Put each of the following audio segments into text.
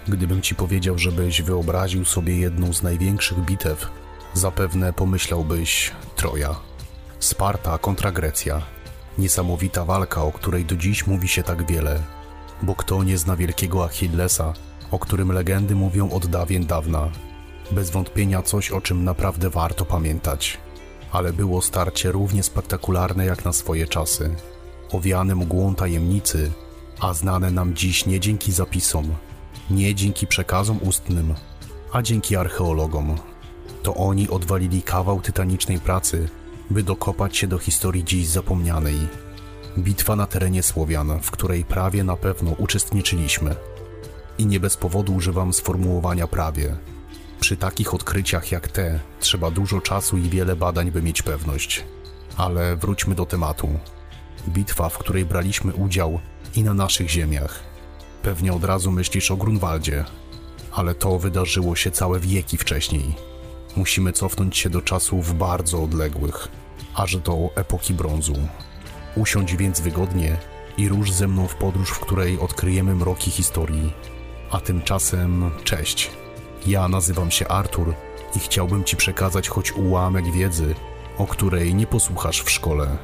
Gdybym ci powiedział, żebyś wyobraził sobie jedną z największych bitew, zapewne pomyślałbyś Troja. Sparta kontra Grecja. Niesamowita walka, o której do dziś mówi się tak wiele. Bo kto nie zna wielkiego Achillesa, o którym legendy mówią od dawien dawna. Bez wątpienia coś, o czym naprawdę warto pamiętać. Ale było starcie równie spektakularne jak na swoje czasy. Owiane mgłą tajemnicy, a znane nam dziś nie dzięki zapisom, nie dzięki przekazom ustnym, a dzięki archeologom. To oni odwalili kawał tytanicznej pracy, by dokopać się do historii dziś zapomnianej. Bitwa na terenie Słowian, w której prawie na pewno uczestniczyliśmy. I nie bez powodu używam sformułowania prawie. Przy takich odkryciach jak te trzeba dużo czasu i wiele badań, by mieć pewność. Ale wróćmy do tematu. Bitwa, w której braliśmy udział i na naszych ziemiach. Pewnie od razu myślisz o Grunwaldzie, ale to wydarzyło się całe wieki wcześniej. Musimy cofnąć się do czasów bardzo odległych, aż do epoki brązu. Usiądź więc wygodnie i rusz ze mną w podróż, w której odkryjemy mroki historii. A tymczasem cześć. Ja nazywam się Artur i chciałbym ci przekazać choć ułamek wiedzy, o której nie posłuchasz w szkole.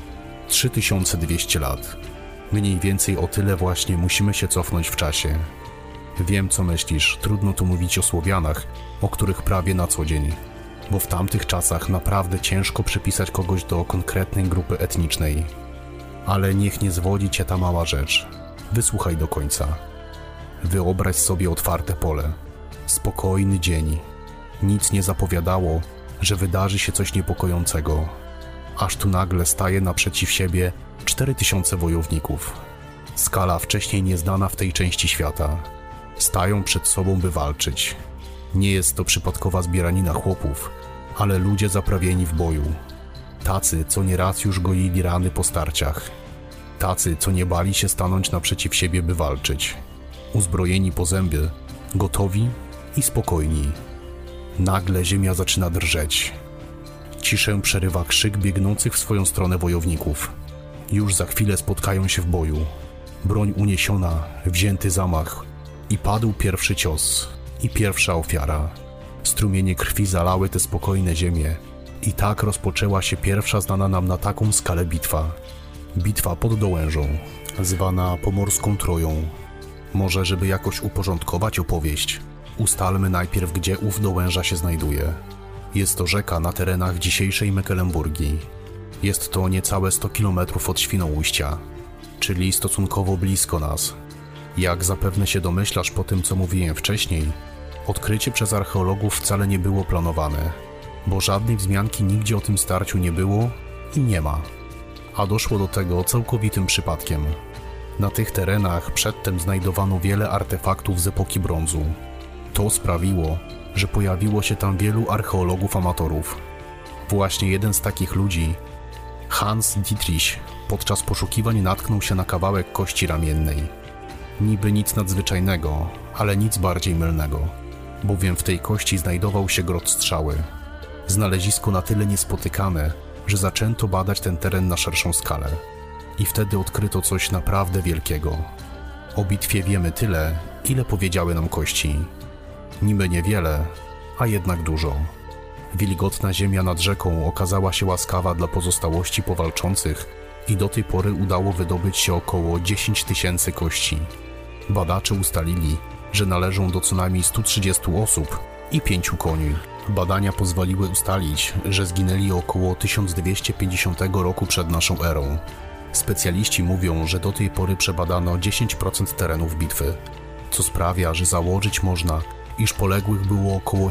3200 lat. Mniej więcej o tyle właśnie musimy się cofnąć w czasie. Wiem, co myślisz, trudno tu mówić o Słowianach, o których prawie na co dzień, bo w tamtych czasach naprawdę ciężko przypisać kogoś do konkretnej grupy etnicznej. Ale niech nie zwodzi cię ta mała rzecz. Wysłuchaj do końca. Wyobraź sobie otwarte pole. Spokojny dzień. Nic nie zapowiadało, że wydarzy się coś niepokojącego. Aż tu nagle staje naprzeciw siebie 4000 wojowników. Skala wcześniej nieznana w tej części świata. Stają przed sobą, by walczyć. Nie jest to przypadkowa zbieranina chłopów, ale ludzie zaprawieni w boju. Tacy, co nieraz już goili rany po starciach. Tacy, co nie bali się stanąć naprzeciw siebie, by walczyć. Uzbrojeni po zęby, gotowi i spokojni. Nagle ziemia zaczyna drżeć. Ciszę przerywa krzyk biegnących w swoją stronę wojowników. Już za chwilę spotkają się w boju. Broń uniesiona, wzięty zamach i padł pierwszy cios i pierwsza ofiara. Strumienie krwi zalały te spokojne ziemie i tak rozpoczęła się pierwsza znana nam na taką skalę bitwa. Bitwa pod Dołężą, zwana Pomorską Troją. Może, żeby jakoś uporządkować opowieść, ustalmy najpierw, gdzie ów Dołęża się znajduje. Jest to rzeka na terenach dzisiejszej Mecklenburgii. Jest to niecałe 100 km od Świnoujścia, czyli stosunkowo blisko nas. Jak zapewne się domyślasz po tym, co mówiłem wcześniej, odkrycie przez archeologów wcale nie było planowane, bo żadnej wzmianki nigdzie o tym starciu nie było i nie ma. A doszło do tego całkowitym przypadkiem. Na tych terenach przedtem znajdowano wiele artefaktów z epoki brązu. To sprawiło, że pojawiło się tam wielu archeologów amatorów. Właśnie jeden z takich ludzi, Hans Dietrich, podczas poszukiwań natknął się na kawałek kości ramiennej. Niby nic nadzwyczajnego, ale nic bardziej mylnego, bowiem w tej kości znajdował się grot strzały. Znalezisko na tyle niespotykane, że zaczęto badać ten teren na szerszą skalę. I wtedy odkryto coś naprawdę wielkiego. O bitwie wiemy tyle, ile powiedziały nam kości. Niby niewiele, a jednak dużo. Wilgotna ziemia nad rzeką okazała się łaskawa dla pozostałości po walczących i do tej pory udało wydobyć się około 10 000 kości. Badacze ustalili, że należą do co najmniej 130 osób i 5 koni. Badania pozwoliły ustalić, że zginęli około 1250 roku przed naszą erą. Specjaliści mówią, że do tej pory przebadano 10% terenów bitwy, co sprawia, że założyć można, iż poległych było około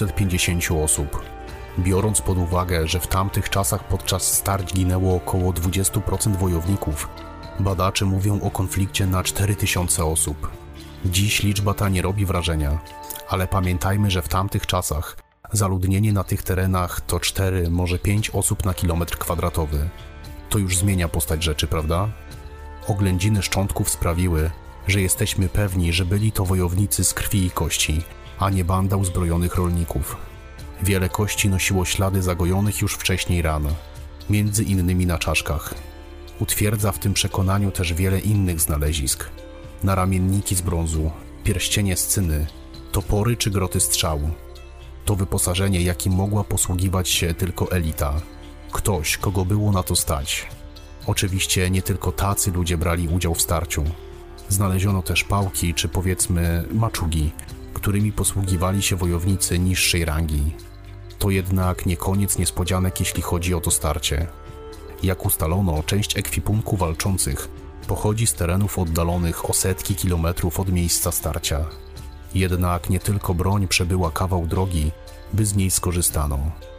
750 osób. Biorąc pod uwagę, że w tamtych czasach podczas starć ginęło około 20% wojowników, badacze mówią o konflikcie na 4000 osób. Dziś liczba ta nie robi wrażenia, ale pamiętajmy, że w tamtych czasach zaludnienie na tych terenach to 4, może 5 osób na kilometr kwadratowy. To już zmienia postać rzeczy, prawda? Oględziny szczątków sprawiły, że jesteśmy pewni, że byli to wojownicy z krwi i kości, a nie banda uzbrojonych rolników. Wiele kości nosiło ślady zagojonych już wcześniej ran, między innymi na czaszkach. Utwierdza w tym przekonaniu też wiele innych znalezisk. Naramienniki z brązu, pierścienie Scyny, topory czy groty strzał. To wyposażenie, jakim mogła posługiwać się tylko elita. Ktoś, kogo było na to stać. Oczywiście nie tylko tacy ludzie brali udział w starciu. Znaleziono też pałki, czy powiedzmy maczugi, którymi posługiwali się wojownicy niższej rangi. To jednak nie koniec niespodzianek, jeśli chodzi o to starcie. Jak ustalono, część ekwipunku walczących pochodzi z terenów oddalonych o setki kilometrów od miejsca starcia. Jednak nie tylko broń przebyła kawał drogi, by z niej skorzystano.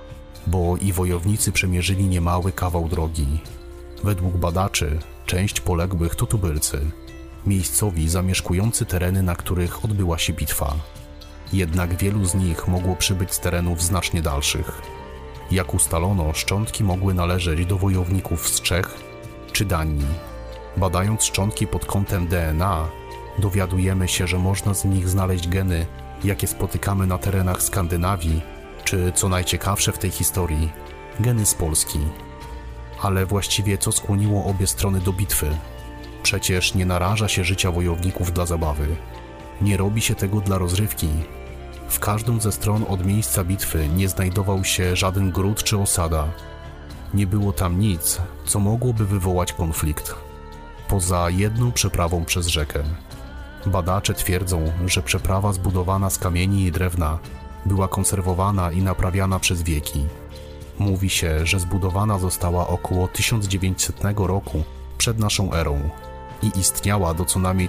Bo i wojownicy przemierzyli niemały kawał drogi. Według badaczy, część poległych to tubylcy, miejscowi zamieszkujący tereny, na których odbyła się bitwa. Jednak wielu z nich mogło przybyć z terenów znacznie dalszych. Jak ustalono, szczątki mogły należeć do wojowników z Czech czy Danii. Badając szczątki pod kątem DNA, dowiadujemy się, że można z nich znaleźć geny, jakie spotykamy na terenach Skandynawii, czy co najciekawsze w tej historii, geny z Polski. Ale właściwie co skłoniło obie strony do bitwy? Przecież nie naraża się życia wojowników dla zabawy. Nie robi się tego dla rozrywki. W każdą ze stron od miejsca bitwy nie znajdował się żaden gród czy osada. Nie było tam nic, co mogłoby wywołać konflikt. Poza jedną przeprawą przez rzekę. Badacze twierdzą, że przeprawa zbudowana z kamieni i drewna była konserwowana i naprawiana przez wieki. Mówi się, że zbudowana została około 1900 roku przed naszą erą i istniała do co najmniej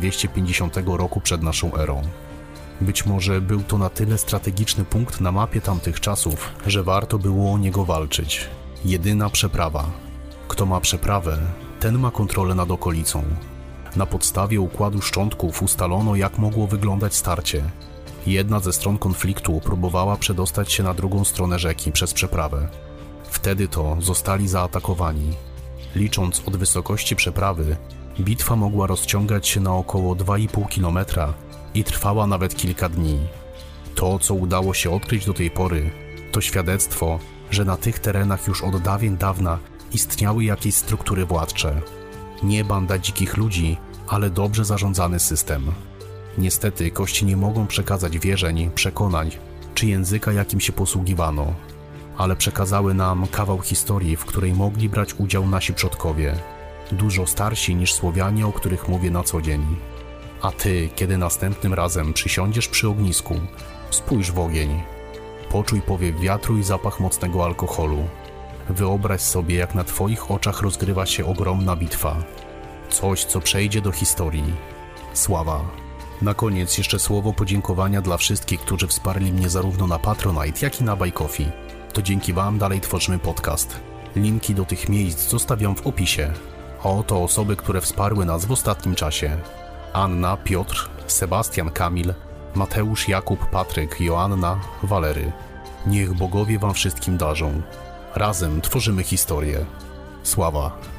1250 roku przed naszą erą. Być może był to na tyle strategiczny punkt na mapie tamtych czasów, że warto było o niego walczyć. Jedyna przeprawa. Kto ma przeprawę, ten ma kontrolę nad okolicą. Na podstawie układu szczątków ustalono, jak mogło wyglądać starcie. Jedna ze stron konfliktu próbowała przedostać się na drugą stronę rzeki przez przeprawę. Wtedy to zostali zaatakowani. Licząc od wysokości przeprawy, bitwa mogła rozciągać się na około 2,5 km i trwała nawet kilka dni. To, co udało się odkryć do tej pory, to świadectwo, że na tych terenach już od dawien dawna istniały jakieś struktury władcze. Nie banda dzikich ludzi, ale dobrze zarządzany system. Niestety kości nie mogą przekazać wierzeń, przekonań czy języka, jakim się posługiwano, ale przekazały nam kawał historii, w której mogli brać udział nasi przodkowie, dużo starsi niż Słowianie, o których mówię na co dzień. A ty, kiedy następnym razem przysiądziesz przy ognisku, spójrz w ogień, poczuj powiew wiatru i zapach mocnego alkoholu. Wyobraź sobie, jak na twoich oczach rozgrywa się ogromna bitwa. Coś, co przejdzie do historii. Sława. Na koniec jeszcze słowo podziękowania dla wszystkich, którzy wsparli mnie zarówno na Patronite, jak i na Buy Coffee. To dzięki wam dalej tworzymy podcast. Linki do tych miejsc zostawiam w opisie. A oto osoby, które wsparły nas w ostatnim czasie. Anna, Piotr, Sebastian, Kamil, Mateusz, Jakub, Patryk, Joanna, Walery. Niech bogowie wam wszystkim darzą. Razem tworzymy historię. Sława.